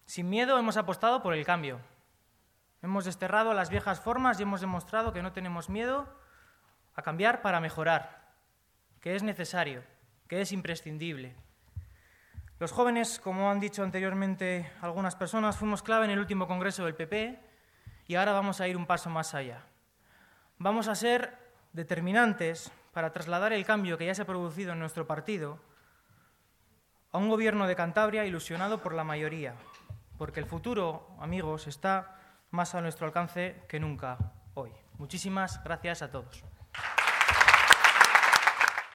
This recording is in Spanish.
Sin miedo hemos apostado por el cambio. Hemos desterrado las viejas formas y hemos demostrado que no tenemos miedo a cambiar para mejorar, que es necesario, que es imprescindible. Los jóvenes, como han dicho anteriormente algunas personas, fuimos clave en el último congreso del PP y ahora vamos a ir un paso más allá. Vamos a ser determinantes para trasladar el cambio que ya se ha producido en nuestro partido a un gobierno de Cantabria ilusionado por la mayoría, porque el futuro, amigos, está más a nuestro alcance que nunca hoy. Muchísimas gracias a todos.